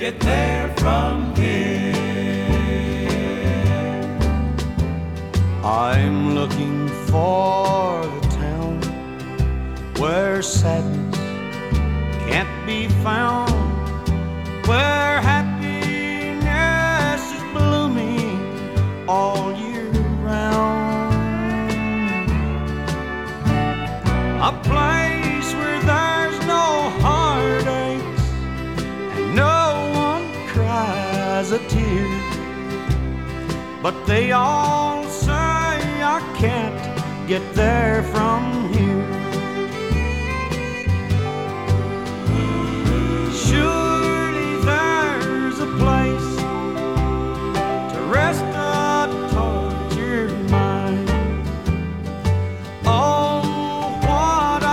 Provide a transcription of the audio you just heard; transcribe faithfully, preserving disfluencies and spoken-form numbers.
get there from here. I'm looking for the town where sadness can't be found, where happiness is blooming all year round. A place where there's no heartaches and no one cries a tear, but they all say I can't get there from here.